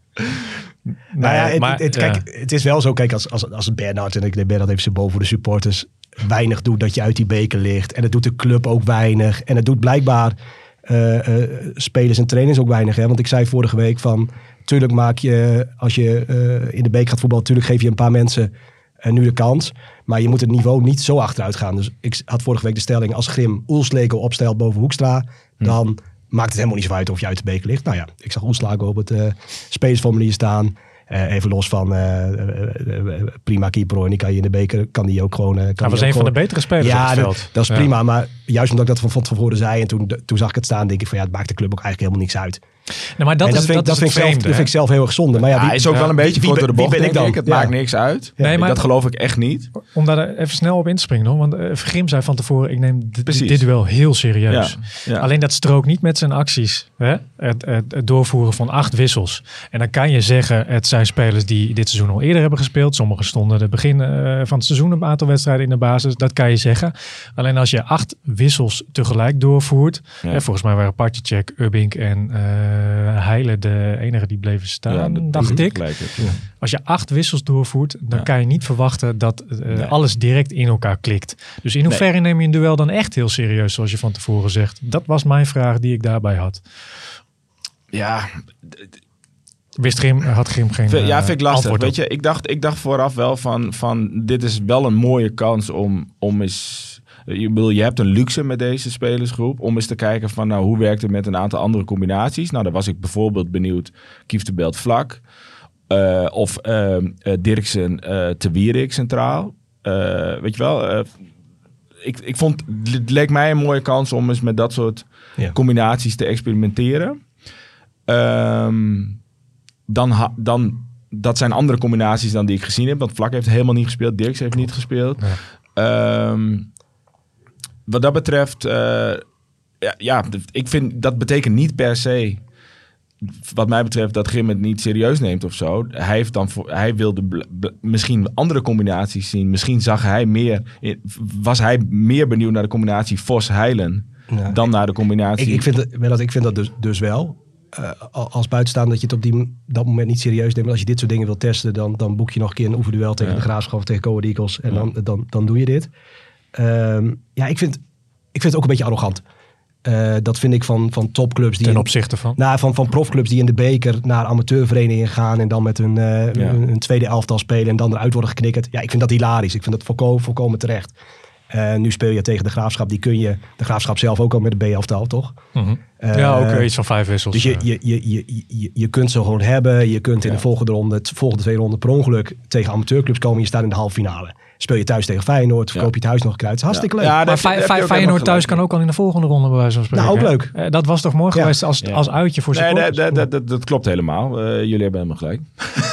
Kijk, het is wel zo, kijk, als Bernard, en ik denk Bernard heeft ze boven de supporters, weinig doet dat je uit die beker ligt. En het doet de club ook weinig. En het doet blijkbaar spelers en trainers ook weinig. Hè? Want ik zei vorige week van, tuurlijk maak je, als je in de beker gaat voetballen, natuurlijk geef je een paar mensen nu de kans. Maar je moet het niveau niet zo achteruit gaan. Dus ik had vorige week de stelling, als Grim Oelslego opstelt boven Hoekstra, dan maakt het helemaal niet zo uit of je uit de beker ligt. Nou ja, ik zag Oelslago op het spelersformulier staan. Even los van prima keeper hoor. En die kan je in de beker, kan die ook gewoon... Hij was een van de betere spelers op het veld. Dat is prima. Maar juist omdat ik dat van tevoren zei en toen zag ik het staan, denk ik van het maakt de club ook eigenlijk helemaal niks uit. Nee, maar dat vind ik zelf heel erg zonde. Maar hij is ook wel een beetje kort door de bocht, denk ik. Het maakt niks uit. Nee, maar dat geloof ik echt niet. Om daar even snel op in te springen. Want Grim zei van tevoren, ik neem dit duel heel serieus. Ja. Alleen dat strookt niet met zijn acties. Hè? Het doorvoeren van 8 wissels. En dan kan je zeggen, het zijn spelers die dit seizoen al eerder hebben gespeeld. Sommigen stonden het begin van het seizoen een aantal wedstrijden in de basis. Dat kan je zeggen. Alleen als je 8 wissels tegelijk doorvoert. Volgens mij waren Partjecek, Ubbink en Heile de enige die bleven staan, dacht ik. Als je 8 wissels doorvoert, dan kan je niet verwachten dat alles direct in elkaar klikt. Dus in hoeverre neem je een duel dan echt heel serieus, zoals je van tevoren zegt? Dat was mijn vraag die ik daarbij had. Ja, had Grim geen vind ik lastig. Weet je, ik dacht vooraf wel van dit is wel een mooie kans om eens Je hebt een luxe met deze spelersgroep om eens te kijken van hoe werkt het met een aantal andere combinaties. Nou, daar was ik bijvoorbeeld benieuwd. Kieftenbelt vlak. Of Dirksen te Wierik centraal. Weet je wel... Ik vond, het leek mij een mooie kans om eens met dat soort combinaties te experimenteren. Dat zijn andere combinaties dan die ik gezien heb. Want Vlak heeft helemaal niet gespeeld. Dirks heeft niet gespeeld. Ja. Wat dat betreft... ik vind dat betekent niet per se... Wat mij betreft dat Grim het niet serieus neemt of zo. Hij wilde misschien andere combinaties zien. Misschien was hij meer benieuwd naar de combinatie Vos-Heilen dan naar de combinatie... Ik vind dat dus wel. Als buitenstaander dat je het op dat moment niet serieus neemt. Maar als je dit soort dingen wilt testen, dan boek je nog een keer een oefenduel tegen de Graafschap of tegen Go Ahead Eagles. En dan doe je dit. Ik vind het ook een beetje arrogant. Dat vind ik van topclubs. Ten opzichte van? Van profclubs die in de beker naar amateurverenigingen gaan en dan met hun tweede elftal spelen en dan eruit worden geknikkerd. Ja, ik vind dat hilarisch. Ik vind dat volkomen terecht. Nu speel je tegen de Graafschap. De Graafschap zelf ook al met de B-elftal, toch? Mm-hmm. Ook iets van 5 wissels. Dus je kunt ze gewoon hebben. Je kunt in de volgende 2 ronden per ongeluk tegen amateurclubs komen. Je staat in de halve finale. Speel je thuis tegen Feyenoord, verkoop je het huis nog een keer uit. Hartstikke leuk. Ja, maar Feyenoord thuis kan ook al in de volgende ronde bij wijze van spreken. Nou, ook leuk. Dat was toch mooi geweest als uitje voor supporters? Dat klopt helemaal. Jullie hebben helemaal gelijk.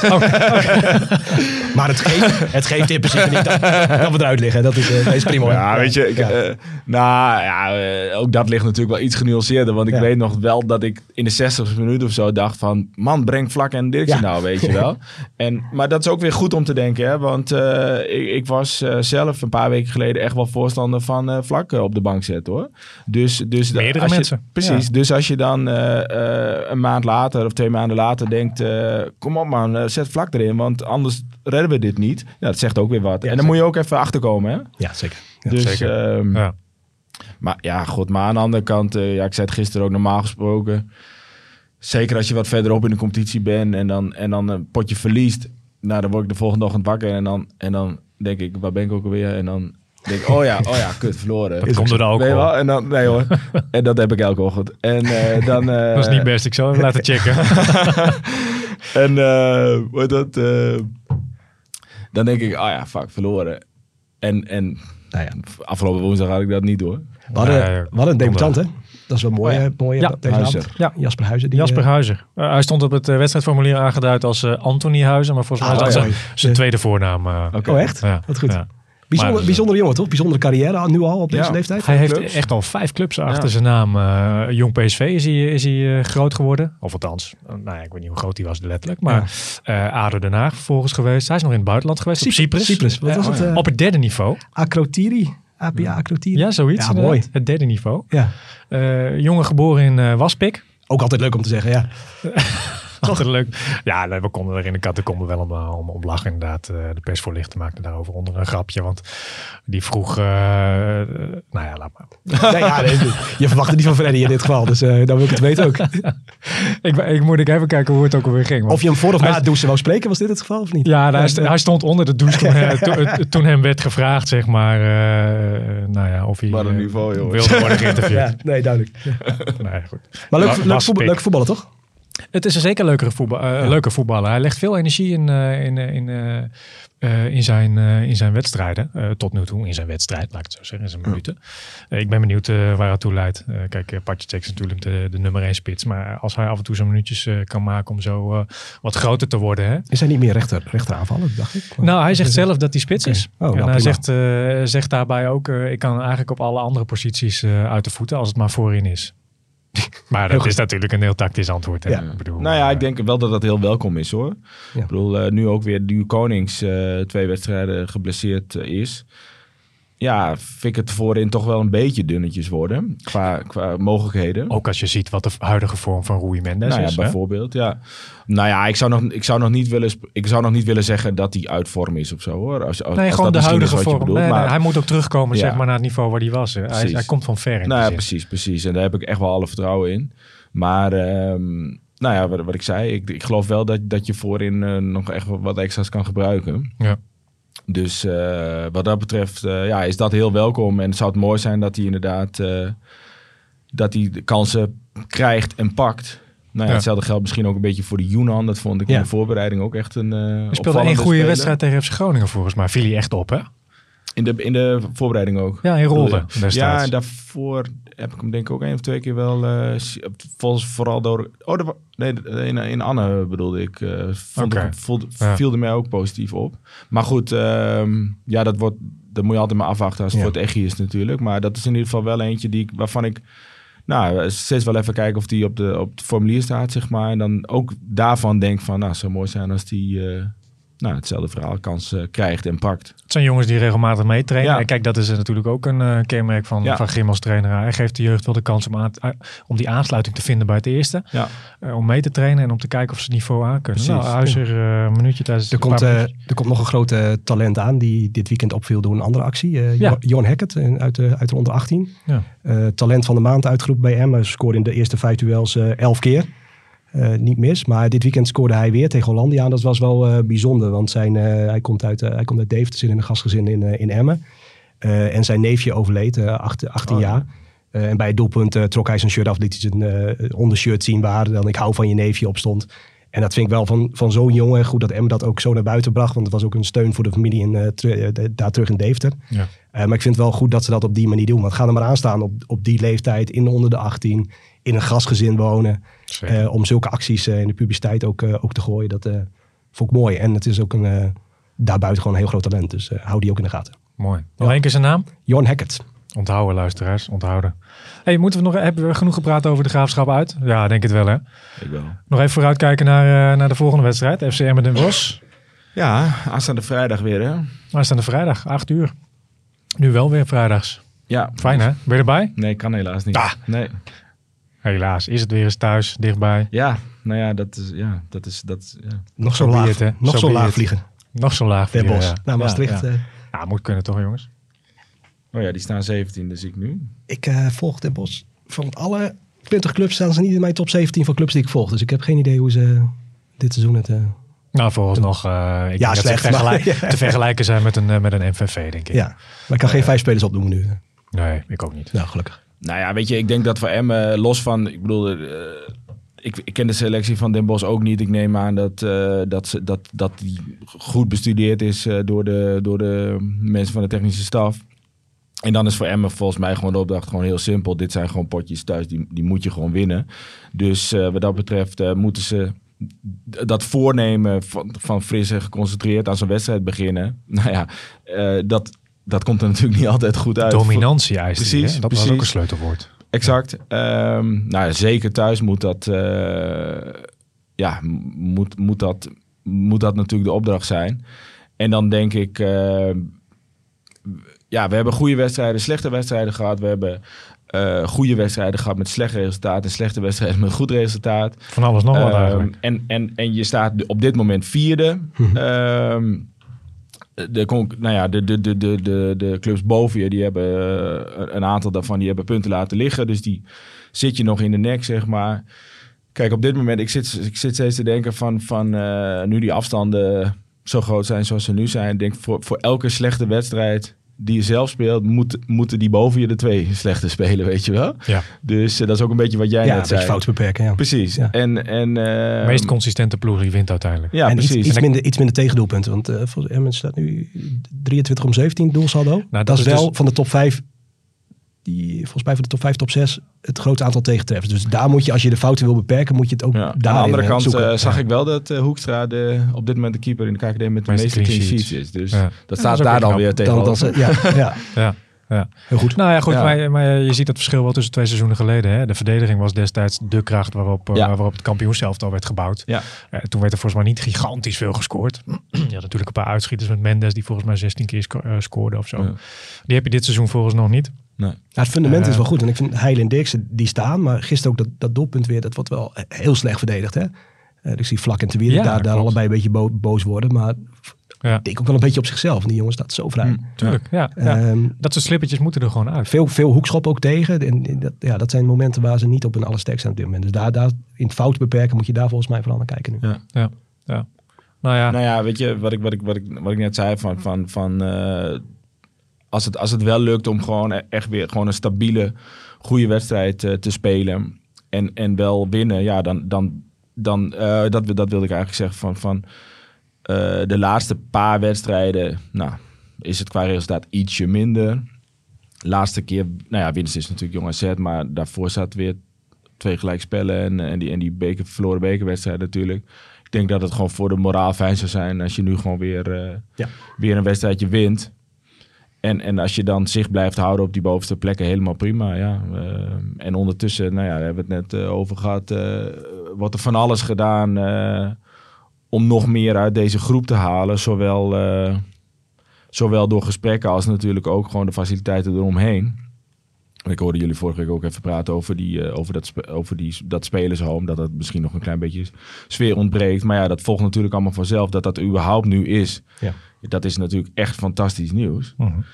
Maar het geeft in principe niet dat we eruit liggen. Dat is prima. Ja, weet je. Ook dat ligt natuurlijk wel iets genuanceerder. Want ik weet nog wel dat ik in de 60e minuut of zo dacht van... Man, breng Vlak en Dirksen nou, weet je wel. Maar dat is ook weer goed om te denken. Hè? Want ik was zelf een paar weken geleden echt wel voorstander van Vlak op de bank zetten, hoor. Dus meerdere mensen. Precies. Ja. Dus als je dan een maand later of 2 maanden later denkt... kom op man, zet Vlak erin, want anders redden we dit niet. Ja, dat zegt ook weer wat. Ja, en dan moet je ook even achterkomen, hè? Ja, zeker. Ja, dus, zeker. Maar aan de andere kant... ik zei het gisteren ook, normaal gesproken... Zeker als je wat verderop in de competitie bent... en dan een potje verliest... Nou, dan word ik de volgende ochtend wakker... en dan denk ik, waar ben ik ook alweer? En dan denk ik, oh ja, kut, verloren. Dat komt er ook wel. En dan, nee hoor. En dat heb ik elke ochtend. En dan... dat is niet best, ik zou hem laten checken. En dan denk ik, fuck, verloren. En afgelopen woensdag had ik dat niet door. We hadden een debutant, hè? Dat is wel mooi. Jasper Huizer. Jasper Huizer. Hij stond op het wedstrijdformulier aangeduid als Anthony Huizer. Maar volgens mij is dat zijn tweede voornaam. Oh, echt? Ja. Wat goed. Ja. Bijzonder jongen, toch? Bijzondere carrière nu al op deze leeftijd. Hij heeft echt al 5 clubs achter zijn naam. Jong PSV is hij groot geworden. Of althans, ik weet niet hoe groot hij was letterlijk. Maar ADO Den Haag vervolgens geweest. Hij is nog in het buitenland geweest. Op Cyprus. Wat was het? Op het 3e niveau. APA Akrotiri. Ja, zoiets. Ja, mooi. Het 3e niveau. Ja. Jongen geboren in Waspik. Ook altijd leuk om te zeggen, ja. Altijd leuk. Ja, we konden er in de catacombe wel om lachen inderdaad. De persvoorlichter maakte daarover onder een grapje. Want die vroeg... laat maar. Je verwacht het niet van Freddy in dit geval. Dus dan wil ik het weten ook. ik moet even kijken hoe het ook alweer ging. Of je hem voor of na het douchen wou spreken. Was dit het geval of niet? Ja, hij stond onder de douche toen hem werd gevraagd, zeg maar... of hij wilde worden geïnterviewd. Ja, nee, duidelijk. Nee, goed. Maar leuk voetballen, toch? Het is een zeker leuke voetballer. Hij legt veel energie in zijn wedstrijden. Tot nu toe in zijn wedstrijd, laat ik het zo zeggen, in zijn minuten. Ik ben benieuwd waar het toe leidt. Kijk, Patjecek is natuurlijk de nummer 1 spits. Maar als hij af en toe zijn minuutjes kan maken om zo wat groter te worden. Hè? Is hij niet meer rechter aanvallen, dacht ik? Nou, hij zegt zelf dat hij spits is. En hij zegt daarbij ook, ik kan eigenlijk op alle andere posities uit de voeten als het maar voorin is. Maar dat is natuurlijk een heel tactisch antwoord. Hè? Ja. Ik bedoel, ik denk wel dat dat heel welkom is, hoor. Ja. Ik bedoel, nu ook weer Duur Konings 2 wedstrijden geblesseerd is. Ja, vind ik het voorin toch wel een beetje dunnetjes worden. Qua mogelijkheden. Ook als je ziet wat de huidige vorm van Rui Mendes is. Bijvoorbeeld, ja. Nou ja, ik zou nog niet willen zeggen dat hij uit vorm is of zo, hoor. Gewoon de huidige vorm. Maar hij moet ook terugkomen zeg maar, naar het niveau waar hij was. Hij komt van ver in precies. En daar heb ik echt wel alle vertrouwen in. Maar... wat ik zei, ik geloof wel dat je voorin nog echt wat extra's kan gebruiken. Ja. Dus wat dat betreft is dat heel welkom. En het zou het mooi zijn dat hij inderdaad dat hij de kansen krijgt en pakt. Nou ja, hetzelfde geldt misschien ook een beetje voor de Younan. Dat vond ik in de voorbereiding ook echt een Hij speelde een goede wedstrijd tegen FC Groningen volgens mij. Viel hij echt op, hè? In de voorbereiding ook. Ja, in Rolde destijds. Ja, en daarvoor heb ik hem denk ik ook 1 of 2 keer wel... vooral door... in Anne bedoelde ik. Viel er mij ook positief op. Maar goed, dat moet je altijd maar afwachten als het voor het echi is natuurlijk. Maar dat is in ieder geval wel eentje waarvan ik... Nou, steeds wel even kijken of die op het formulier staat, zeg maar. En dan ook daarvan denk van, het zou mooi zijn als die hetzelfde verhaal kans krijgt en pakt. Het zijn jongens die regelmatig meetrainen. Ja. En kijk, dat is natuurlijk ook een kenmerk van Grim als trainer. Hij geeft de jeugd wel de kans om die aansluiting te vinden bij het eerste. Ja. Om mee te trainen en om te kijken of ze het niveau aan kunnen. Precies. Nou, Huizer, een minuutje tijdens er komt nog een grote talent aan die dit weekend opviel door een andere actie. Johan Hackett uit de onder 18. Ja. Talent van de maand uitgeroepen bij Emmen. Scoorde in de eerste 5 duels 11 keer. Niet mis, maar dit weekend scoorde hij weer tegen Hollandia. En dat was wel bijzonder, want hij komt uit Deventer, zit in een gastgezin in Emmen. En zijn neefje overleed, 18 jaar. En bij het doelpunt trok hij zijn shirt af, liet hij zijn ondershirt zien waar dan ik hou van je neefje op stond. En dat vind ik wel van zo'n jongen goed dat Emmen dat ook zo naar buiten bracht. Want het was ook een steun voor de familie daar terug in Deventer. Ja. Maar ik vind het wel goed dat ze dat op die manier doen. Want ga er maar aan staan op die leeftijd, onder de 18, in een gastgezin wonen. Om zulke acties in de publiciteit ook te gooien. Dat vond ik mooi. En het is ook daarbuiten gewoon een heel groot talent. Dus hou die ook in de gaten. Mooi. Nog 1 keer zijn naam? Johan Hackett. Onthouden, luisteraars. Onthouden. Hebben we genoeg gepraat over de Graafschap uit? Ja, denk het wel, hè? Ik wel. Nog even vooruitkijken naar de volgende wedstrijd. FC Emmen Den Bosch. Ja, aanstaande vrijdag weer, hè? Aanstaande vrijdag, 8 uur. Nu wel weer vrijdags. Ja. Fijn, hè? Ben je erbij? Nee, kan helaas niet. Nee. Helaas. Is het weer eens thuis, dichtbij? Ja, nou ja, dat is. Nog zo laag, nog zo laag vliegen. Nog zo laag vliegen, Den Bosch. Nou, Maastricht. Ja, moet kunnen toch, jongens? Oh ja, die staan 17, dus ik nu. Ik volg Den Bosch. Van alle 20 clubs staan ze niet in mijn top 17 van clubs die ik volg. Dus ik heb geen idee hoe ze dit seizoen het... Nou, vooralsnog slecht, te vergelijken zijn met een MVV, denk ik. Ja, maar ik kan geen 5 spelers opnoemen nu. Nee, ik ook niet. Nou, gelukkig. Nou ja, weet je, ik denk dat voor Emmen, los van... Ik bedoel, ik ken de selectie van Den Bosch ook niet. Ik neem aan dat die goed bestudeerd is door de mensen van de technische staf. En dan is voor Emmen volgens mij gewoon de opdracht gewoon heel simpel. Dit zijn gewoon potjes thuis, die moet je gewoon winnen. Dus wat dat betreft moeten ze dat voornemen van fris en geconcentreerd aan zo'n wedstrijd beginnen. Nou ja, dat komt er natuurlijk niet altijd goed uit. Dominantie eist. Precies. Dat was ook een sleutelwoord. Exact. Zeker thuis moet dat natuurlijk de opdracht zijn. En dan denk ik... we hebben goede wedstrijden, slechte wedstrijden gehad. We hebben goede wedstrijden gehad met slecht resultaat en slechte wedstrijden met goed resultaat. Van alles nog wat eigenlijk. En je staat op dit moment 4e. De clubs boven je, die hebben een aantal daarvan, die hebben punten laten liggen. Dus die zit je nog in de nek, zeg maar. Kijk, op dit moment, ik zit steeds te denken van nu die afstanden zo groot zijn zoals ze nu zijn. Denk voor elke slechte wedstrijd die je zelf speelt, moeten die boven je de 2 slechte spelen, weet je wel? Ja. Dus dat is ook een beetje wat jij net zei. Ja, fout beperken, ja. Precies. Ja. De meest consistente ploeg die wint uiteindelijk. Ja, en precies. Iets minder tegendoelpunten, want volgens Emmen staat nu 23 om 17 doelsaldo. Nou, dat is wel dus van de top 5, volgens mij van de top 5, top 6, het grote aantal tegentreffers. Dus daar moet je, als je de fouten wil beperken, moet je het ook daar aan de andere kant zag ik wel dat Hoekstra op dit moment de keeper in de KKD met de meeste clean sheets is. Dus dat staat daar dan weer tegenover. Ja. Heel goed. Nou ja, goed. Ja. Maar je ziet het verschil wel tussen 2 seizoenen geleden. Hè? De verdediging was destijds de kracht waarop het kampioenselftal werd gebouwd. Ja. Toen werd er volgens mij niet gigantisch veel gescoord. Je had natuurlijk een paar uitschieters met Mendes die volgens mij 16 keer scoorde of zo. Ja. Die heb je dit seizoen volgens nog niet. Nee. Het fundament is wel goed. En ik vind Heil en Dirksen die staan. Maar gisteren ook dat doelpunt weer. Dat wordt wel heel slecht verdedigd. Hè? Ik zie Vlak en Te Wielen daar allebei een beetje boos worden. Maar ik denk ook wel een beetje op zichzelf. En die jongen staat zo vrij. Tuurlijk, ja. Dat soort slippertjes moeten er gewoon uit. Veel hoekschop ook tegen. En dat zijn momenten waar ze niet op hun allersterkst zijn op dit moment. Dus daar in het fout beperken moet je daar volgens mij vooral naar kijken nu. Ja. Nou ja, weet je, wat ik net zei van als het wel lukt om gewoon echt weer gewoon een stabiele, goede wedstrijd te spelen en wel winnen, ja, dan dat wilde ik eigenlijk zeggen van de laatste paar wedstrijden, nou, is het qua resultaat ietsje minder. Laatste keer, nou ja, winst is natuurlijk Jong AZ, maar daarvoor zat weer 2 gelijkspellen en die verloren bekerwedstrijd natuurlijk. Ik denk dat het gewoon voor de moraal fijn zou zijn als je nu gewoon weer een wedstrijdje wint. En als je dan zich blijft houden op die bovenste plekken, helemaal prima. Ja. En ondertussen, nou ja, daar hebben we het net over gehad, wordt er van alles gedaan om nog meer uit deze groep te halen. Zowel door gesprekken als natuurlijk ook gewoon de faciliteiten eromheen. Ik hoorde jullie vorige week ook even praten over dat spelershome. Dat het misschien nog een klein beetje sfeer ontbreekt. Maar ja, dat volgt natuurlijk allemaal vanzelf. Dat überhaupt nu is. Ja. Dat is natuurlijk echt fantastisch nieuws.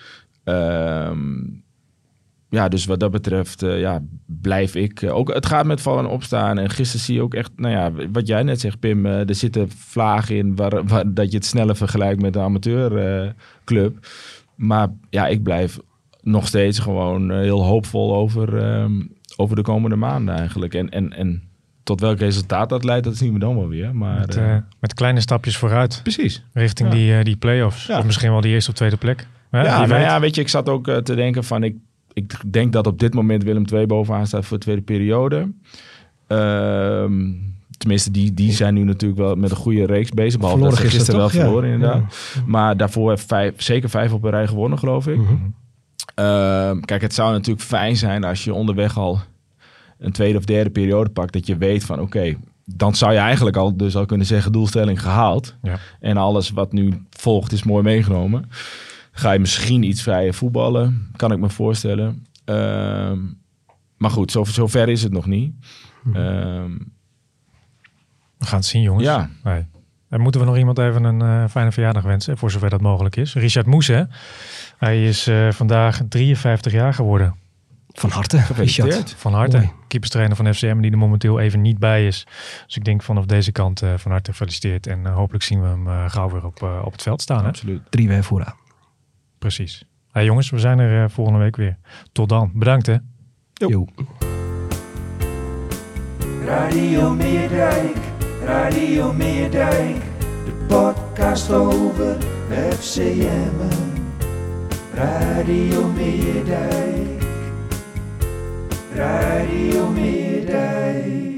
Ja, dus wat dat betreft blijf ik ook. Het gaat met vallen en opstaan. En gisteren zie je ook echt, nou ja, wat jij net zegt, Pim. Er zitten vlagen in waar dat je het sneller vergelijkt met de amateurclub. Maar ja, ik blijf nog steeds gewoon heel hoopvol over de komende maanden eigenlijk. En tot welk resultaat dat leidt, dat zien we dan wel weer. Maar, met kleine stapjes vooruit. Precies. Richting die play-offs. Ja. Of misschien wel die eerste of tweede plek. Weet je, ik zat ook te denken van... Ik denk dat op dit moment Willem II bovenaan staat voor de tweede periode. Tenminste, die zijn nu natuurlijk wel met een goede reeks bezig. Behalve dat ze gisteren wel verloren, inderdaad. Ja. Maar daarvoor heeft zeker 5 op een rij gewonnen, geloof ik. Kijk, het zou natuurlijk fijn zijn als je onderweg al een tweede of derde periode pakt. Dat je weet van oké, dan zou je eigenlijk al kunnen zeggen doelstelling gehaald. Ja. En alles wat nu volgt is mooi meegenomen. Ga je misschien iets vrijer voetballen, kan ik me voorstellen. Maar goed, zover is het nog niet. We gaan het zien, jongens. Ja. Nee. En moeten we nog iemand even een fijne verjaardag wensen, voor zover dat mogelijk is. Richard Moes, hè? Hij is vandaag 53 jaar geworden. Van harte, Richard. Van harte. Keeperstrainer van FCM, die er momenteel even niet bij is. Dus ik denk vanaf deze kant van harte gefeliciteerd. En hopelijk zien we hem gauw weer op het veld staan. Absoluut. 3 weer vooraan. Precies. Hey jongens, we zijn er volgende week weer. Tot dan. Bedankt hè. Jo. Radio Meerdijk, Radio Meerdijk, de podcast over FCM. Radio Meerdijk, Radio Meerdijk.